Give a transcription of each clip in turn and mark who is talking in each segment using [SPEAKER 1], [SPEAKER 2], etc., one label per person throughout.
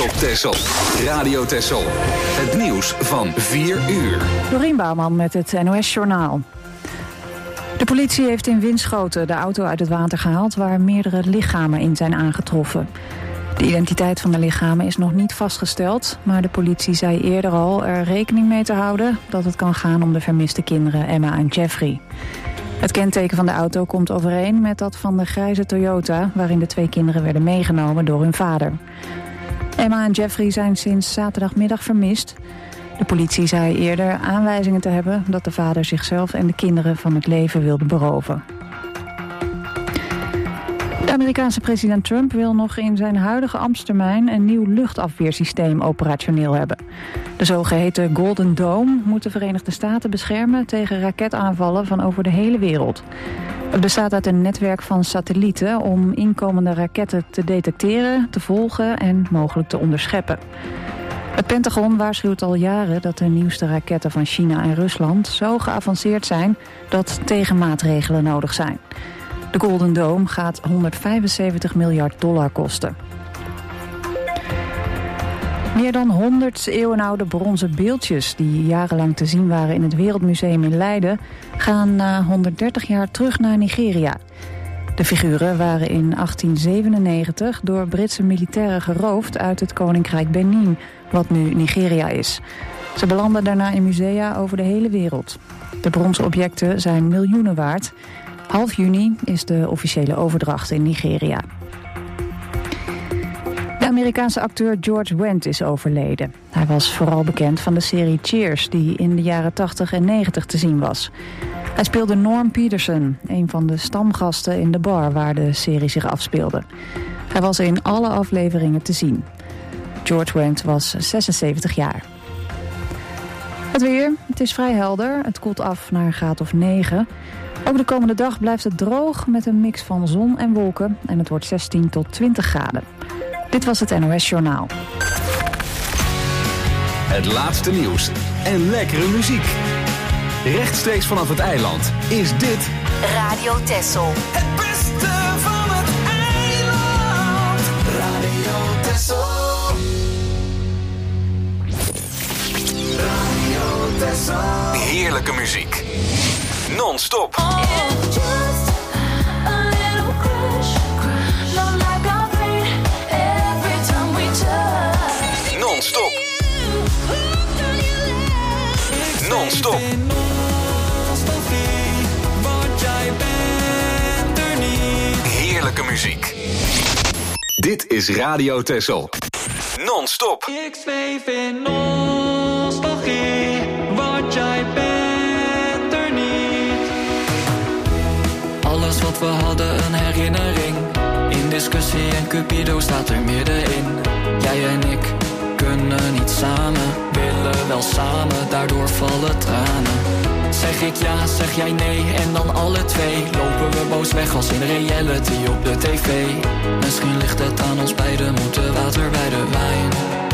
[SPEAKER 1] op Texel. Radio Texel. Het nieuws van 4 uur.
[SPEAKER 2] Dorien Bouwman met het NOS-journaal. De politie heeft in Winschoten de auto uit het water gehaald waar meerdere lichamen in zijn aangetroffen. De identiteit van de lichamen is nog niet vastgesteld, maar de politie zei eerder al er rekening mee te houden dat het kan gaan om de vermiste kinderen Emma en Jeffrey. Het kenteken van de auto komt overeen met dat van de grijze Toyota, waarin de 2 kinderen werden meegenomen door hun vader. Emma en Jeffrey zijn sinds zaterdagmiddag vermist. De politie zei eerder aanwijzingen te hebben dat de vader zichzelf en de kinderen van het leven wilde beroven. De Amerikaanse president Trump wil nog in zijn huidige ambtstermijn een nieuw luchtafweersysteem operationeel hebben. De zogeheten Golden Dome moet de Verenigde Staten beschermen tegen raketaanvallen van over de hele wereld. Het bestaat uit een netwerk van satellieten om inkomende raketten te detecteren, te volgen en mogelijk te onderscheppen. Het Pentagon waarschuwt al jaren dat de nieuwste raketten van China en Rusland zo geavanceerd zijn dat tegenmaatregelen nodig zijn. De Golden Dome gaat $175 miljard kosten. Meer dan 100 eeuwenoude bronzen beeldjes die jarenlang te zien waren in het Wereldmuseum in Leiden gaan na 130 jaar terug naar Nigeria. De figuren waren in 1897 door Britse militairen geroofd uit het koninkrijk Benin, wat nu Nigeria is. Ze belanden daarna in musea over de hele wereld. De bronzen objecten zijn miljoenen waard. Half juni is de officiële overdracht in Nigeria. De Amerikaanse acteur George Wendt is overleden. Hij was vooral bekend van de serie Cheers, die in de jaren 80 en 90 te zien was. Hij speelde Norm Peterson, een van de stamgasten in de bar waar de serie zich afspeelde. Hij was in alle afleveringen te zien. George Wendt was 76 jaar. Het weer, het is vrij helder. Het koelt af naar een graad of 9. Ook de komende dag blijft het droog met een mix van zon en wolken. En het wordt 16 tot 20 graden. Dit was het NOS Journaal.
[SPEAKER 1] Het laatste nieuws en lekkere muziek. Rechtstreeks vanaf het eiland is dit
[SPEAKER 3] Radio Texel.
[SPEAKER 4] Het beste van het eiland. Radio Texel. Radio Texel.
[SPEAKER 1] heerlijke muziek. Non-stop. Non-stop. Non-stop. Heerlijke muziek. Dit is Radio Texel. Non-stop.
[SPEAKER 4] Ik zweef in nostalgie, want jij bent er niet. Alles wat we hadden, een herinnering. In discussie en Cupido staat er middenin. Jij en ik kunnen niet samen, willen wel samen, daardoor vallen tranen. Zeg ik ja, zeg jij nee en dan alle twee lopen we boos weg als in reality op de tv. Misschien ligt het aan ons beiden, moeten water bij de wijn.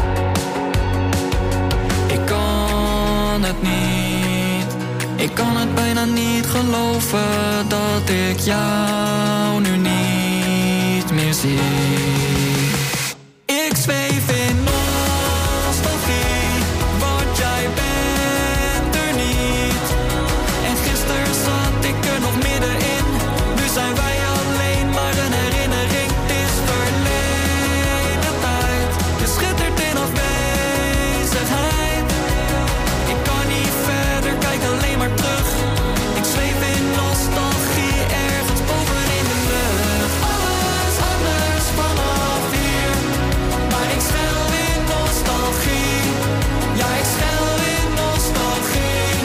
[SPEAKER 4] Ik kan het niet, ik kan het bijna niet geloven dat ik jou nu niet meer zie. Ik zweef in nostalgie, want jij bent er niet. En gisteren zat ik er nog middenin. Nu zijn wij alleen maar een herinnering. Het is verleden tijd. Je schittert in afwezigheid. Ik kan niet verder, kijk alleen maar terug. Ik zweef in nostalgie, ergens boven in de lucht. Alles anders vanaf hier. Maar ik schuil in nostalgie. Ja, ik schuil in nostalgie.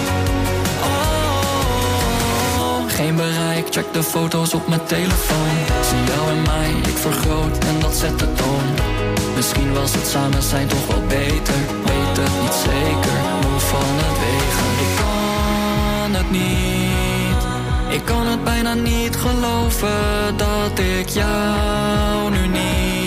[SPEAKER 4] Oh. Geen bereik, check de foto's op mijn telefoon. Zie jou en mij, ik vergroot en dat zet de toon. Misschien was het samen zijn toch wel beter. Weet het niet zeker, moe van het wegen. Ik kan het niet, ik kan het bijna niet geloven dat ik jou nu niet.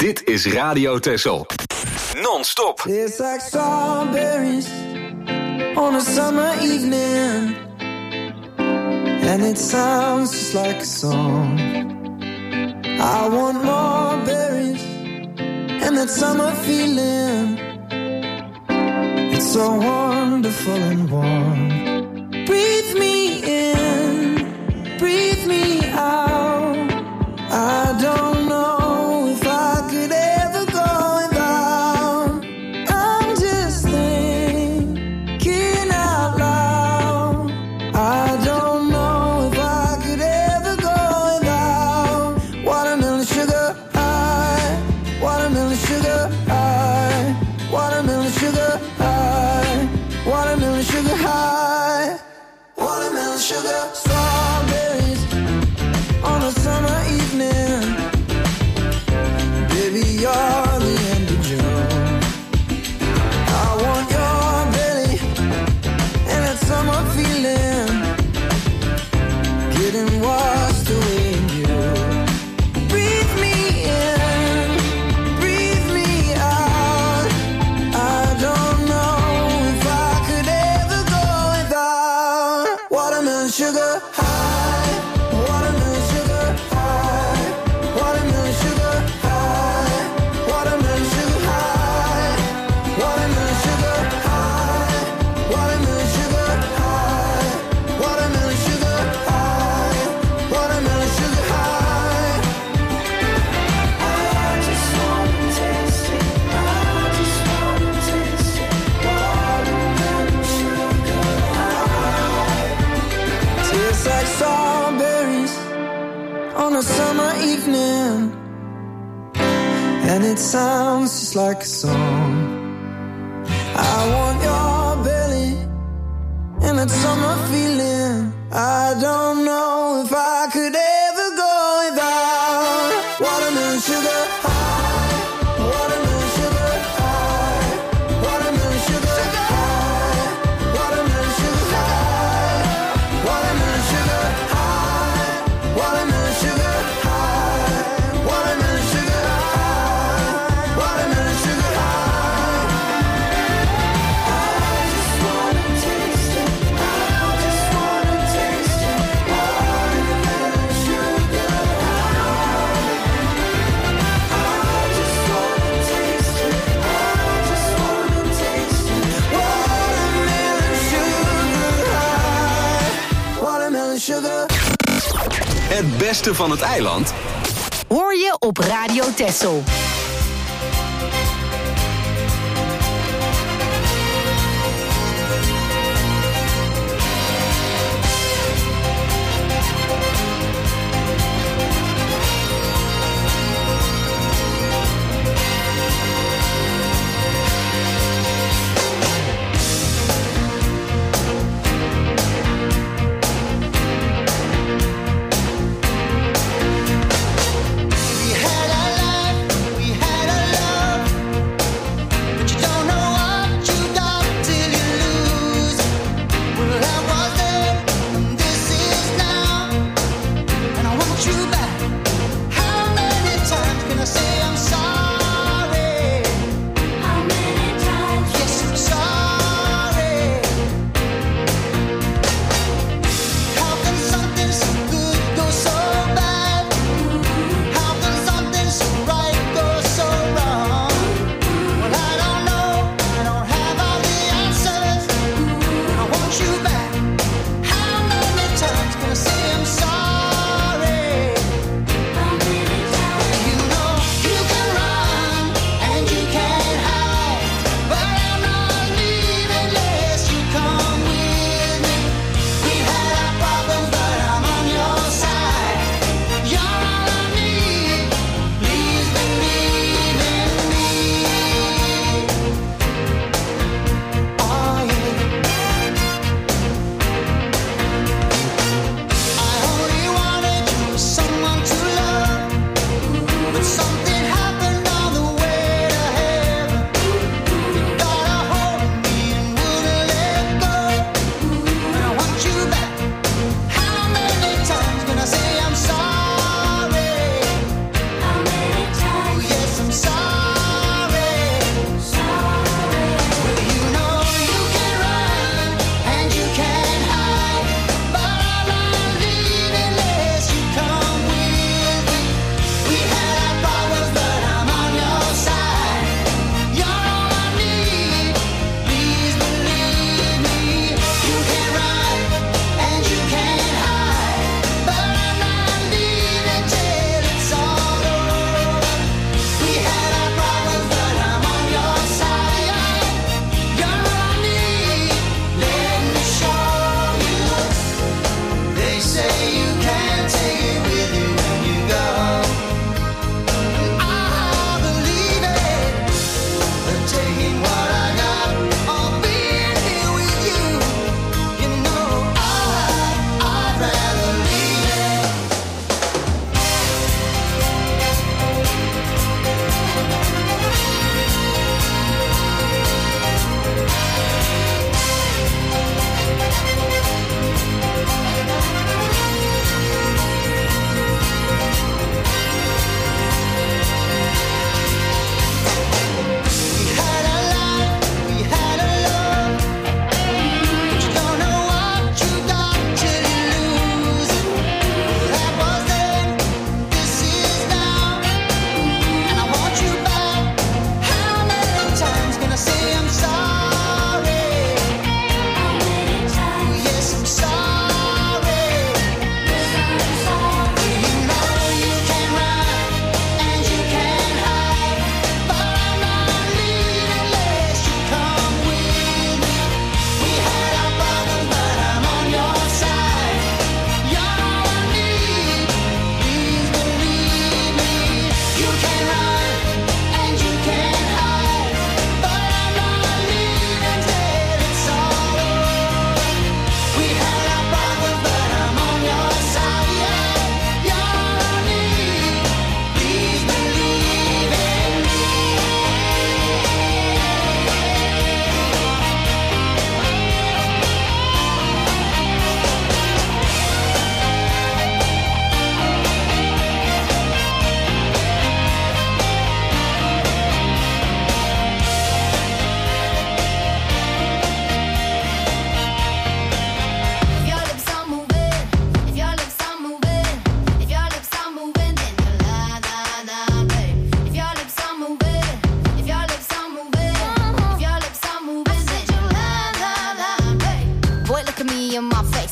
[SPEAKER 1] Dit is Radio Texel. Non-stop.
[SPEAKER 3] It's like strawberries on a summer evening, and it sounds just like a song. I want more berries and that summer feeling. It's so wonderful and warm. Breathe me in, breathe me out. I don't know if I could ever go without. I'm just thinking out loud. I don't know if I could ever go without watermelon sugar high, watermelon sugar high, watermelon sugar high, watermelon sugar high, watermelon sugar. Strawberries on a summer evening. Baby, you're the end of June. I want your belly and that summer feeling, getting washed away in you. Breathe me in, breathe me out. I don't know if I could ever go without watermelon sugar high, watermelon sugar high, watermelon sugar high, watermelon sugar high, watermelon sugar high, watermelon sugar high, watermelon sugar high, watermelon sugar high. I just wanna taste it, I just wanna taste it, watermelon sugar high. Tastes like strawberries on a summer evening, and it sounds just like a song. I want your belly and that summer feeling. I don't know if I could ever go without watermelon sugar high, watermelon sugar high, watermelon sugar high, watermelon sugar high, watermelon sugar high, watermelon sugar high, watermelon sugar high, watermelon sugar high. I just wanna taste it, I just wanna taste it, watermelon sugar high. I just wanna taste it, I just wanna taste it, watermelon sugar high, watermelon sugar.
[SPEAKER 1] Het beste van het eiland
[SPEAKER 5] Hoor je op Radio Texel.
[SPEAKER 3] We had our life, we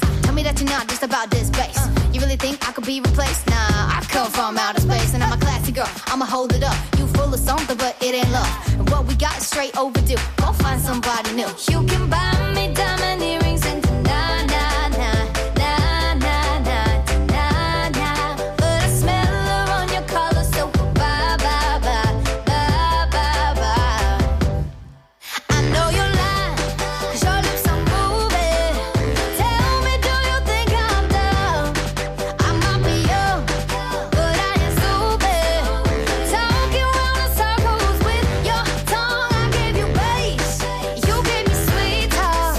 [SPEAKER 6] Tell me that you're not just about this bass. You really think I could be replaced? Nah, I come from outer space and I'm a classy girl. I'ma hold it up. You full of something, but it ain't love. And what we got is straight overdue. Go find somebody new. You can buy me diamond earrings and na na na na na na na na. But I smell her on your collar, so bye bye bye bye bye bye. I know you're lying, 'cause your lips are moving. Tell me, do you think I'm dumb? I might be young, but I ain't stupid. Talking round in circles with your tongue. I gave you bass, you gave me sweet talk.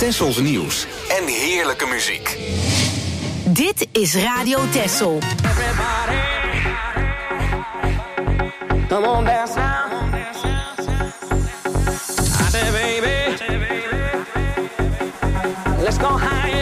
[SPEAKER 1] Tessels nieuws en heerlijke muziek.
[SPEAKER 5] Dit is Radio Tessel.
[SPEAKER 3] Everybody, come on dance now. I say baby, let's go higher.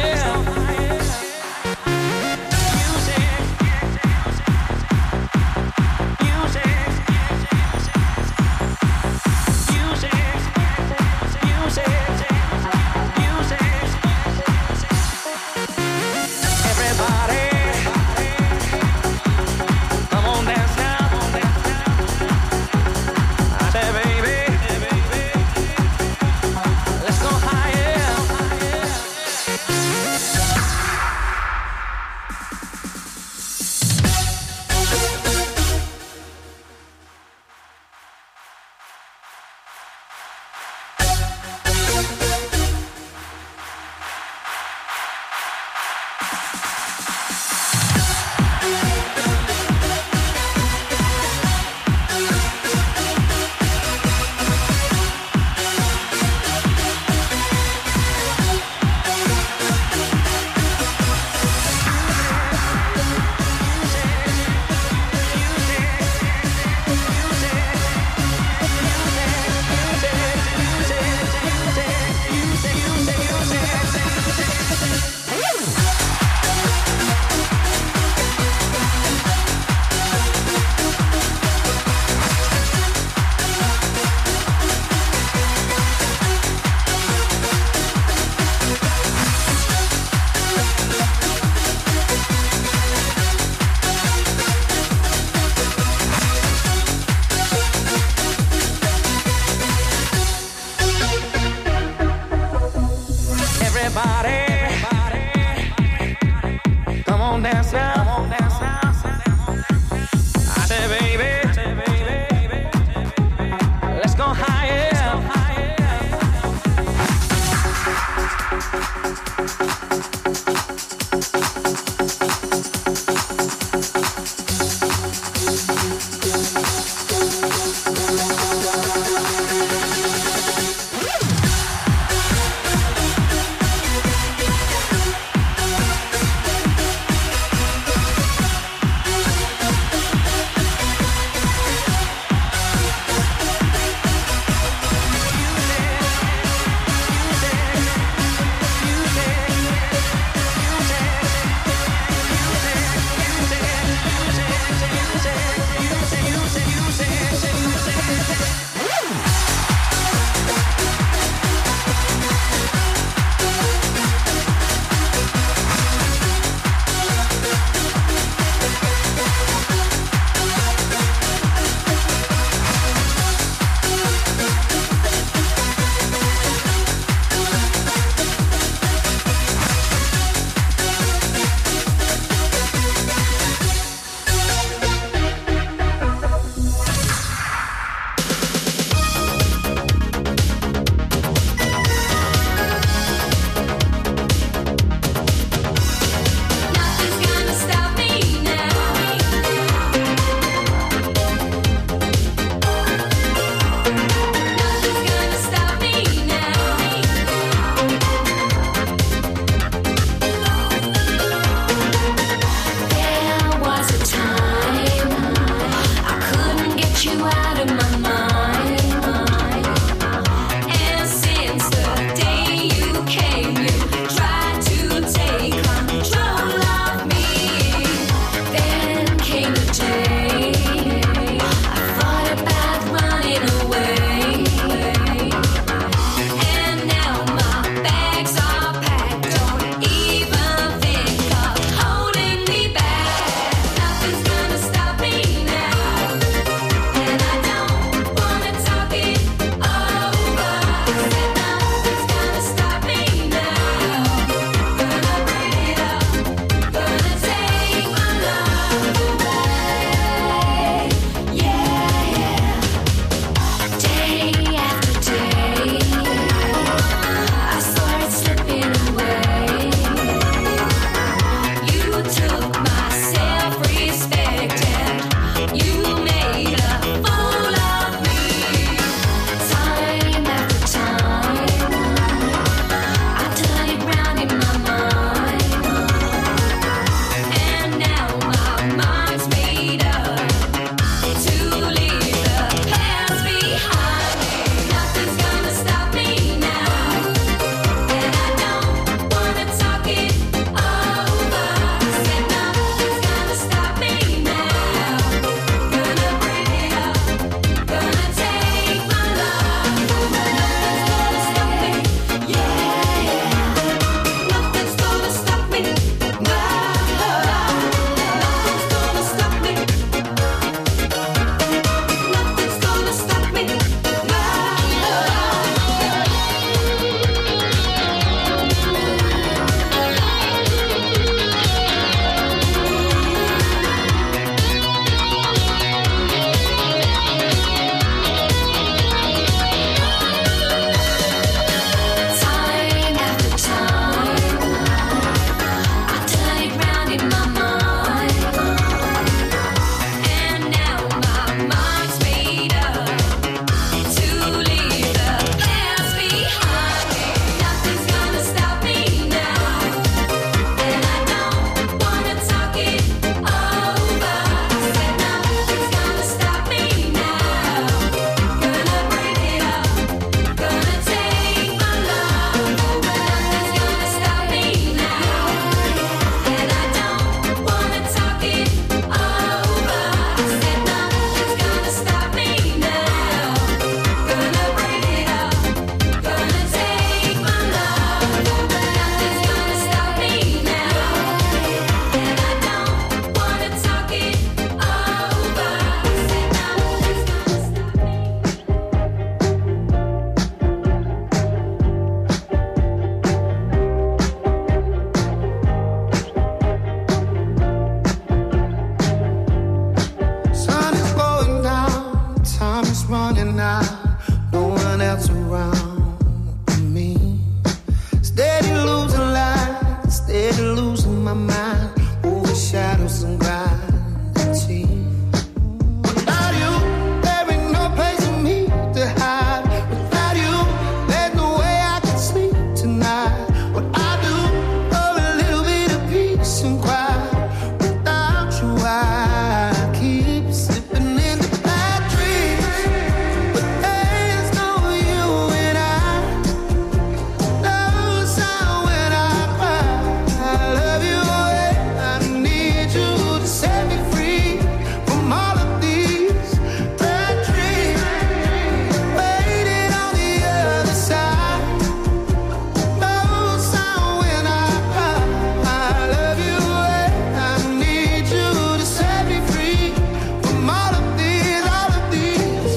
[SPEAKER 3] is running out, no one else around me. Steady losing light, steady losing my mind, over shadows and gravity. Without you, there ain't no place for me to hide. Without you, there's no way I can sleep tonight. What I do for a little bit of peace and quiet. Without you, I keep slipping into bad dreams. But there's no you and I. No sound when I cry. I love you and I need you to set me free from all of these bad dreams. Waiting on the other side. No sound when I cry. I love you and I need you to set me free from all of these, all of these.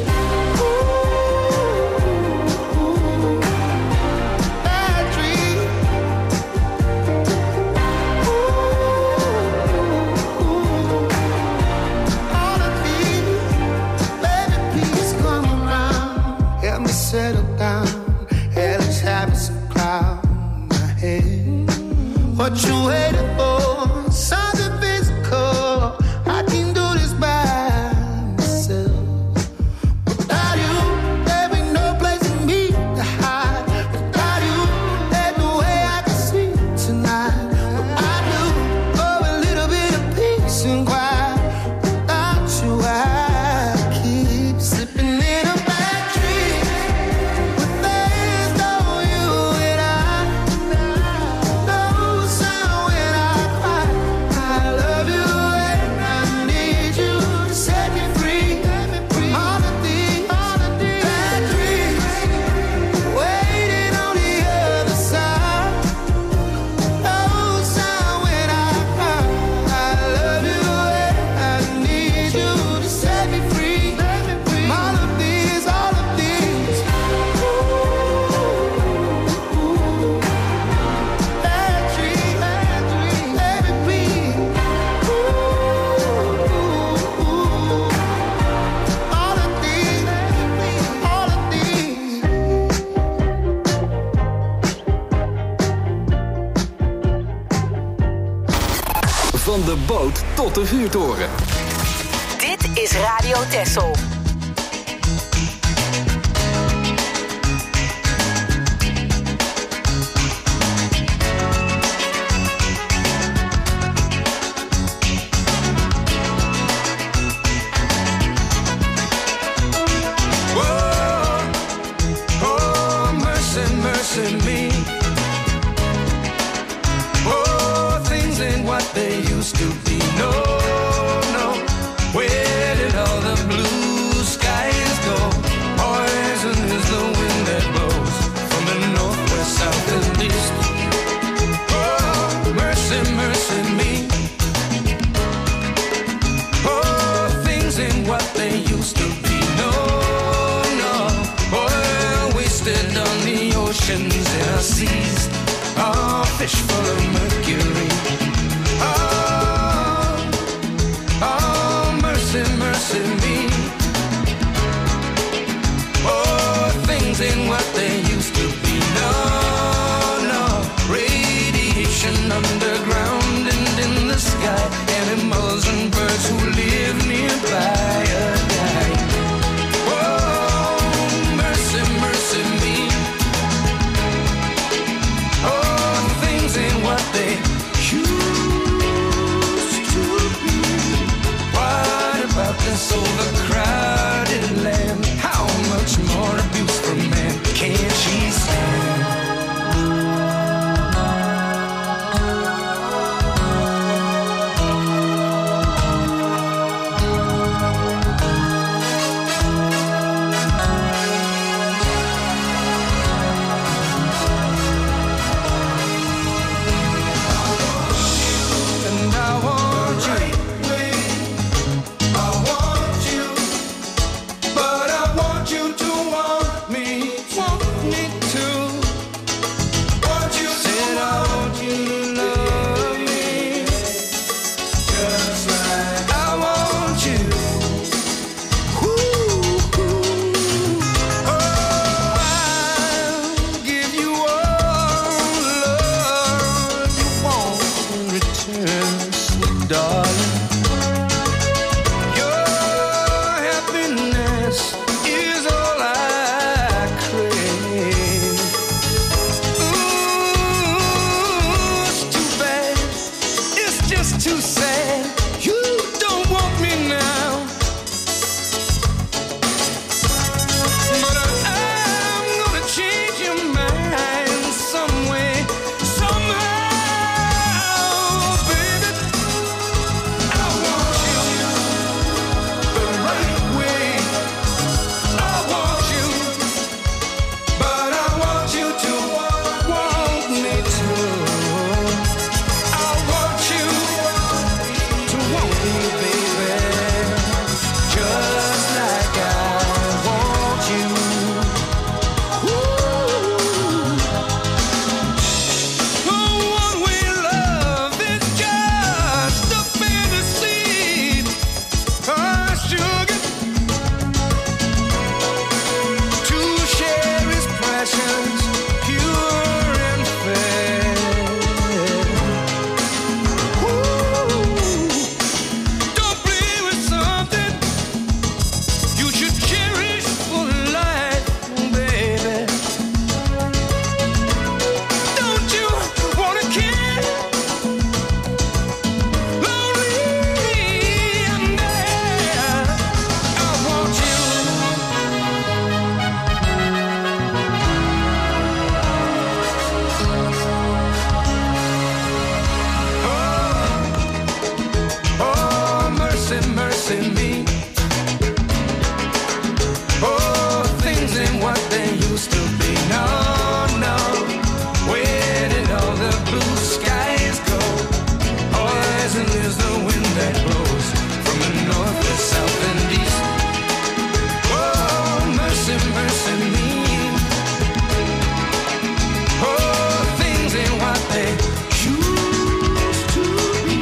[SPEAKER 3] Bad dreams. All of these. Baby, please come around. Help me settle down. Hellish habits of cloud my head. What you waiting for? Something physical. I can do this by myself. Without you, there ain't no place for me to hide. Without you, there's no way I can sleep tonight. What I do for a little bit of peace and quiet. Without you, I keep slipping in a bad dream. But there's no you and I. No sound when I cry. I love you and I need you to set me free from all of these bad dreams. Waiting on the other side. No sound when I cry. I love you and I need you to set me free from all of these, all of these. Bad dreams, baby, please. All of these, all of these.
[SPEAKER 1] Van de boot tot de vuurtoren.
[SPEAKER 5] Dit is Radio Texel.
[SPEAKER 3] Oh, mercy, mercy me. Oh, things ain't what they used to be. No, no. Where did all the blue skies go? Poison is the wind that blows from the north, west, south, and east. Oh, mercy, mercy me. Oh, things ain't what they used to be. No, no. Oil wasted on the oceans and our seas. Oh, fish full of mercury. Oh, oh, mercy, mercy me. Oh, things ain't what they used to be. No, no. Radiation underground and in the sky. Animals and birds who live nearby are dying. Oh, mercy, mercy me. Oh, things ain't what they used to be. What about this overcrowded land? How much more abuse from man can used to be. No, no, where did all the blue skies go? Poison is the wind that blows from the north, the south, and east. Oh, mercy, mercy me. Oh, things ain't what they used to be.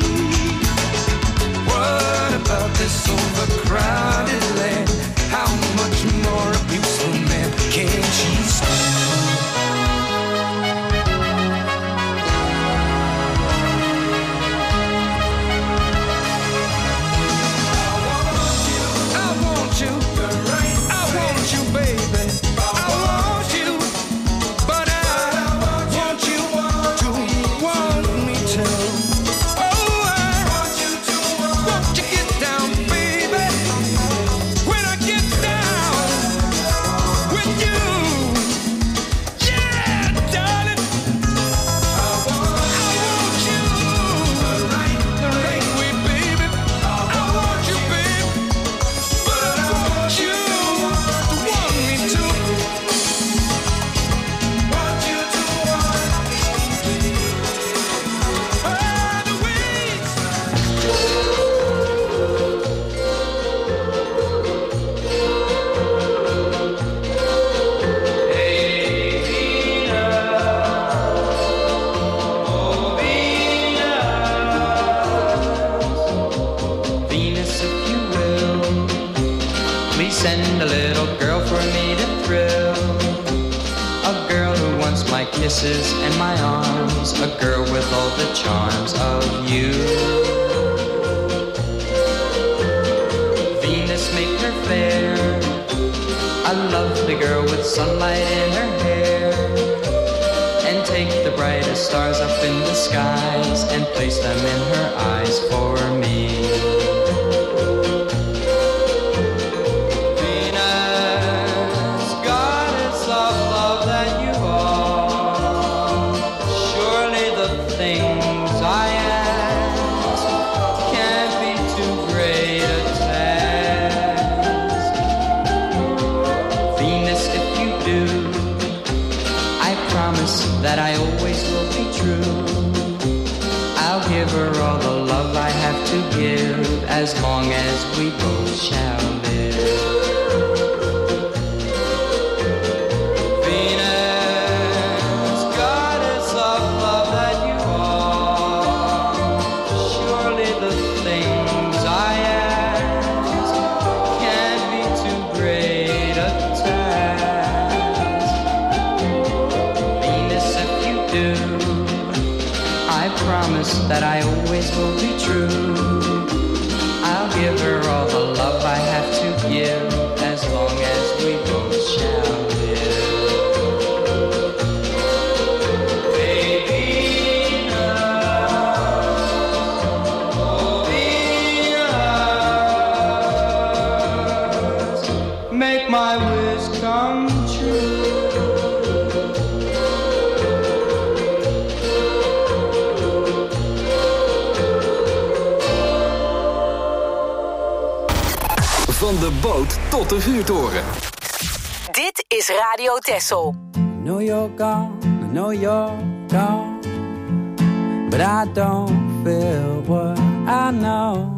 [SPEAKER 3] What about this overcrowded land? How much more abuse from man can she stand?
[SPEAKER 7] Kisses and my arms, a girl with all the charms of you. Venus, make her fair, a lovely girl with sunlight in her hair, and take the brightest stars up in the skies and place them in her eyes for me. That I always will be true. I'll give her all the love I have to give, as long as we both shall live. Venus, goddess of love that you are, surely the things I ask can't be too great a task. I promise that I always will be true. I'll give her all the love I have to give, as long as we both shall live. Baby, Venus, make my wish come true.
[SPEAKER 1] Van de boot tot de vuurtoren.
[SPEAKER 5] Dit is Radio Texel.
[SPEAKER 8] I know you're gone, I know you're gone, but I don't feel what I know.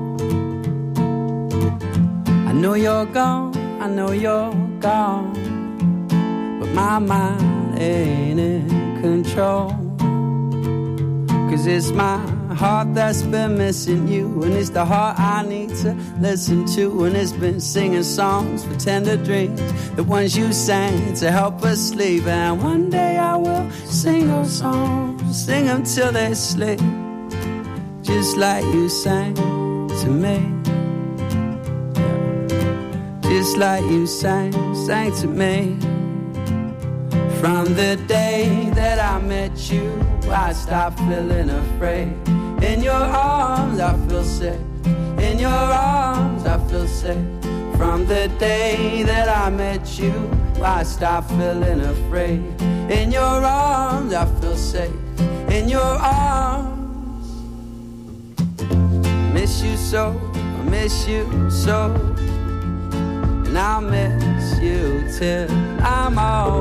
[SPEAKER 8] I know you're gone, I know you're gone, but my mind ain't in control. 'Cause it's my heart that's been missing you, and it's the heart I need to listen to, and it's been singing songs for tender dreams, the ones you sang to help us sleep. And one day I will sing those songs, sing them till they sleep, just like you sang to me, just like you sang to me. From the day that I met you, I stopped feeling afraid. In your arms I feel safe, in your arms I feel safe. From the day that I met you, I stopped feeling afraid. In your arms I feel safe, in your arms. Miss you so, I miss you so, and I'll miss you till I'm old.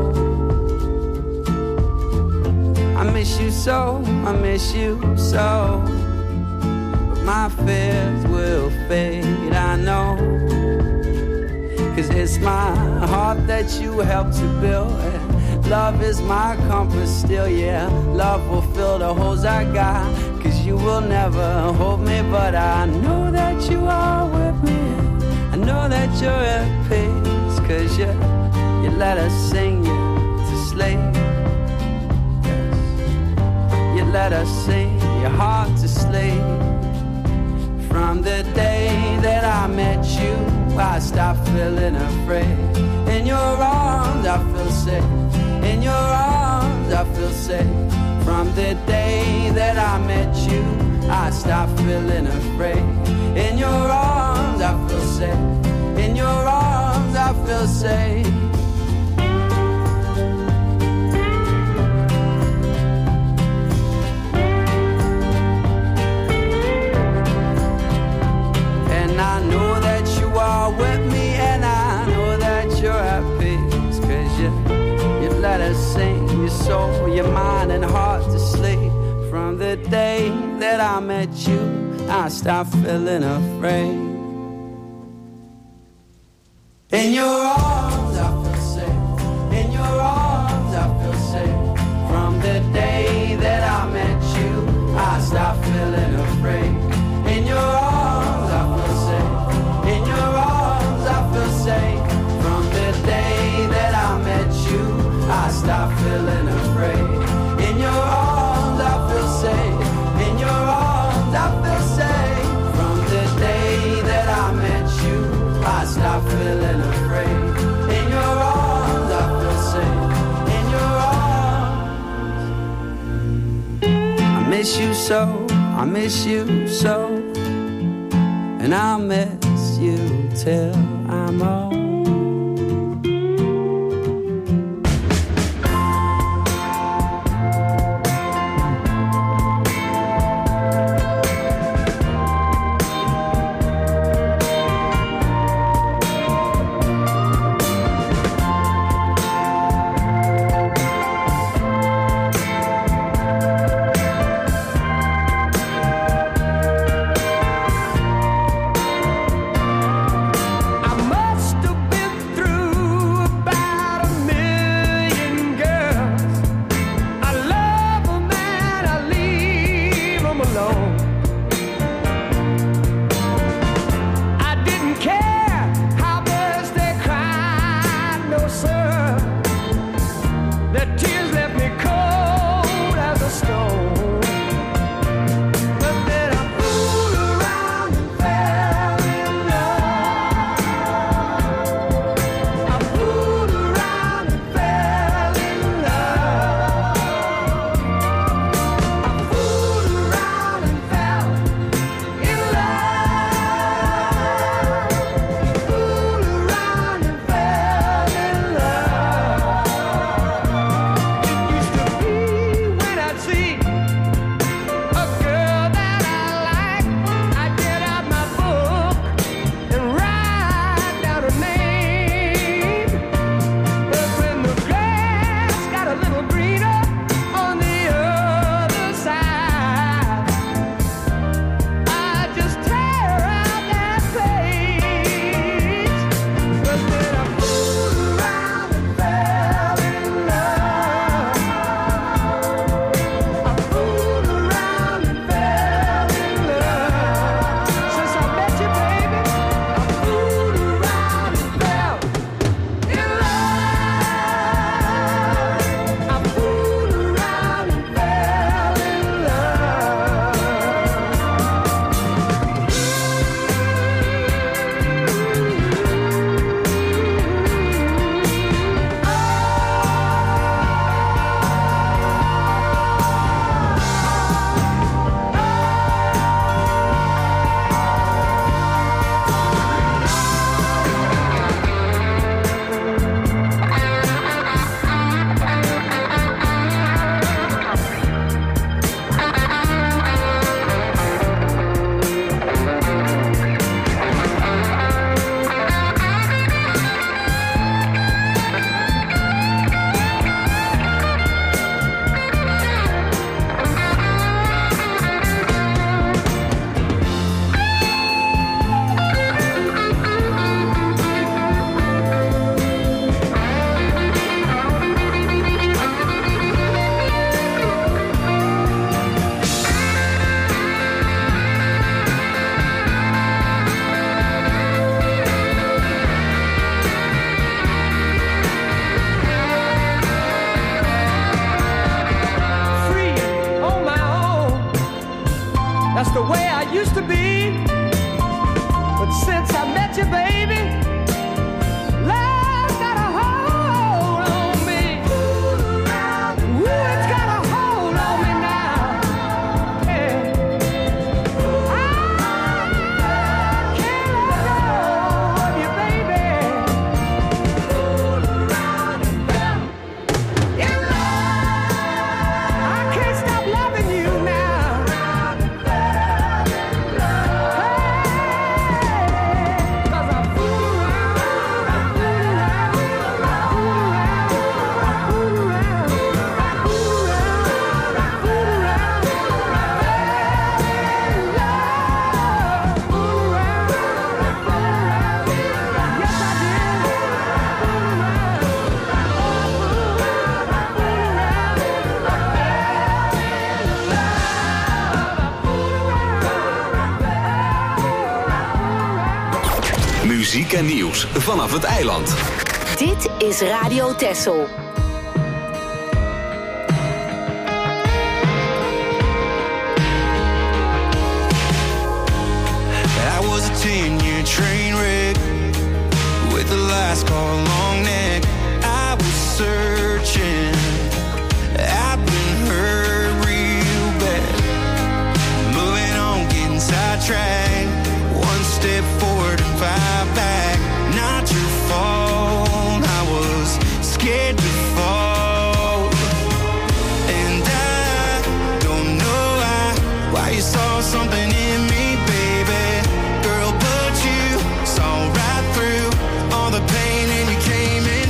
[SPEAKER 8] so, I miss you so. But my fears will fade, I know. 'Cause it's my heart that you helped to build. Love is my compass still, yeah. Love will fill the holes I got. 'Cause you will never hold me, but I know that you are with me. I know that you're at peace. 'Cause you let us sing you to sleep. Yes. You let us sing your heart to sleep. From the day that I met you, I stopped feeling afraid. In your arms I feel safe. In your arms I feel safe. From the day that I met you, I stopped feeling afraid. In your arms I feel safe. In your arms I feel safe. And I know that you are with me, and I know that you're at peace. 'Cause you let us sing your soul, your mind and heart to sleep. From the day that I met you, I stopped feeling afraid. In your arms I feel safe. In your arms I feel safe. From the day that I met you, I stopped feeling afraid. In your arms I feel safe. In your arms I feel safe. From the day that I met you, I stopped feeling afraid. In your arms I feel safe. In your arms I feel safe. From the day that I met you, I stopped feeling afraid. In your arms I feel safe. In your arms. I miss you so, I miss you so. And I'll miss you till I'm old.
[SPEAKER 3] I must
[SPEAKER 1] muziek en nieuws vanaf het eiland.
[SPEAKER 5] Dit is Radio Texel.
[SPEAKER 9] I was a 10-year train wreck with the last call long neck. I was searching, I've been hurt real bad. Moving on, getting sidetracked. One step forward and 5 back. Not your fault, I was scared to fall. And I don't know why you saw something in me, but you saw right through all the pain and you came in.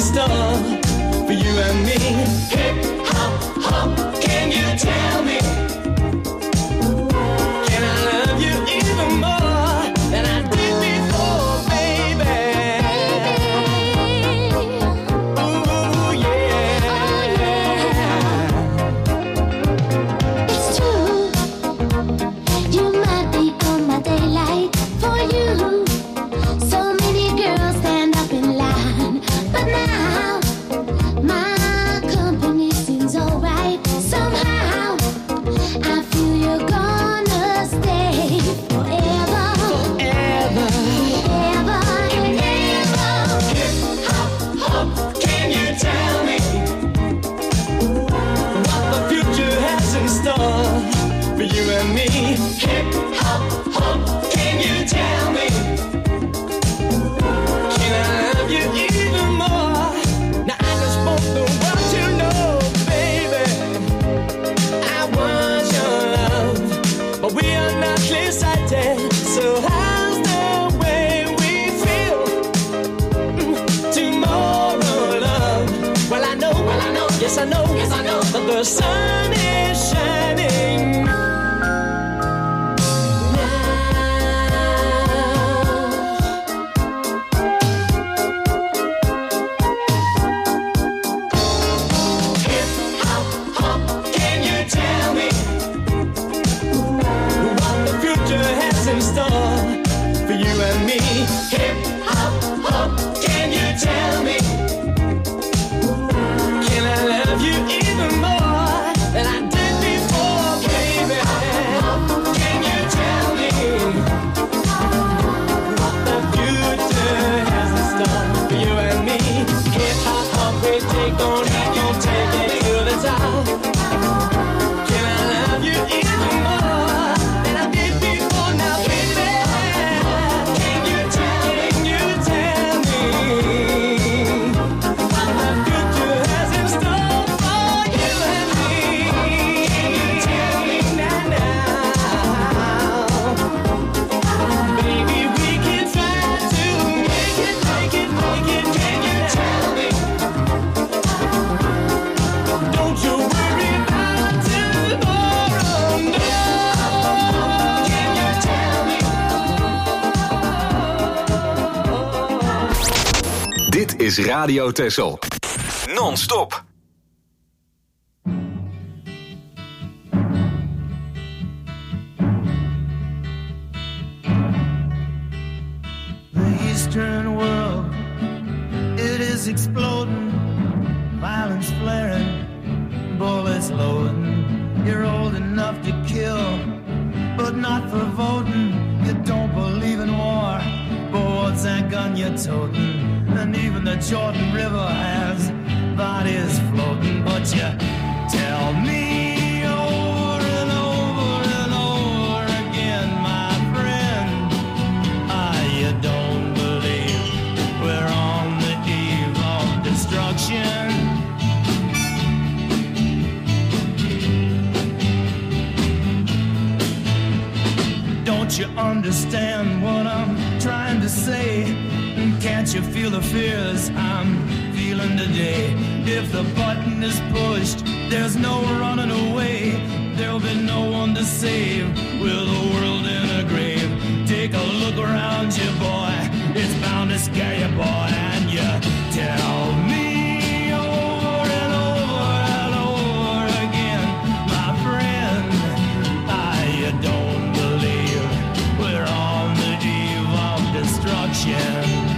[SPEAKER 10] store for you and me. Hip hop hop, can you tell me? Can I love you even more than I did before, baby? Ooh yeah.
[SPEAKER 11] It's true. You might be on my daylight. For you, so many girls stand up in line, but now my company seems alright. Somehow I feel you're gonna stay forever, forever, forever and ever.
[SPEAKER 10] Hip hop hop, can you tell me what the future has in store for you and me? Hip hop hop, can you tell me? Can I love you even more? Now I just want the world to know, baby, I want your love, but we are not clear-sighted. So how's the way we feel tomorrow, love? Well I know, yes I know, that the sun is shining. Hip hop hop, can you tell me what the future has in store for you and me? Hip hop hop, can you tell me? Can I love you even more than I did before, baby? Can you tell me what the future has in store for you and me? Hip hop hop, we take on it, you take it to the top. Can I love you even more than I did before now, baby? Can you tell me what the future has in store for you and me? Can you tell me now? Baby, we can try to make it. Can you tell me? Don't you worry about tomorrow, no. Can you tell me?
[SPEAKER 1] Dit is Radio Texel. Non-stop.
[SPEAKER 3] The Eastern world, it is exploding, violence flaring, bullets loading. You're old enough to kill, but not for voting. You don't believe in war, but what's that gun you're toting? And even the Jordan River has bodies floating. But you tell me over and over and over again, my friend, you don't believe we're on the eve of destruction. Don't you understand what I'm trying to say? Can't you feel the fears I'm feeling today? If the button is pushed, there's no running away. There'll be no one to save with the world in a grave. Take a look around you, boy. It's bound to scare you, boy. And you tell me over and over and over again, my friend, you don't believe we're on the eve of destruction.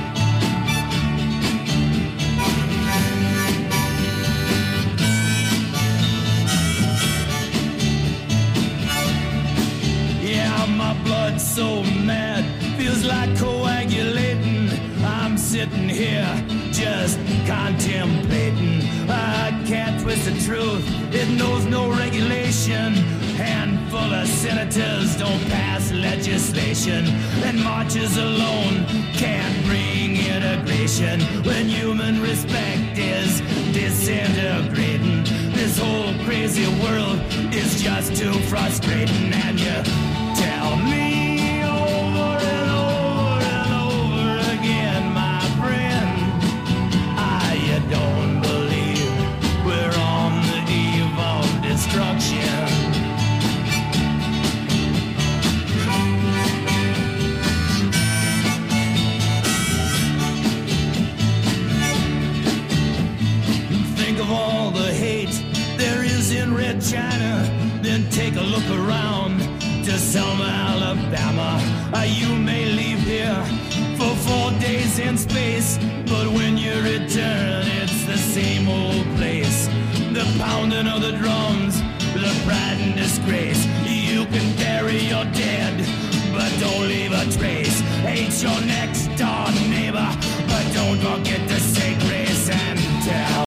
[SPEAKER 3] My blood's so mad, feels like coagulating. I'm sitting here just contemplating. I can't twist the truth, it knows no regulation. Handful of senators don't pass legislation, and marches alone can't bring integration. When human respect is disintegrating, this whole crazy world is just too frustrating. And you tell me over and over and over again, my friend, you
[SPEAKER 12] China, then take a look around to Selma, Alabama. You may leave here for 4 days in space, but when you return, it's the same old place. The pounding of the drums, the pride and disgrace. You can bury your dead, but don't leave a trace. Hate your next door neighbor, but don't forget to say grace and tell.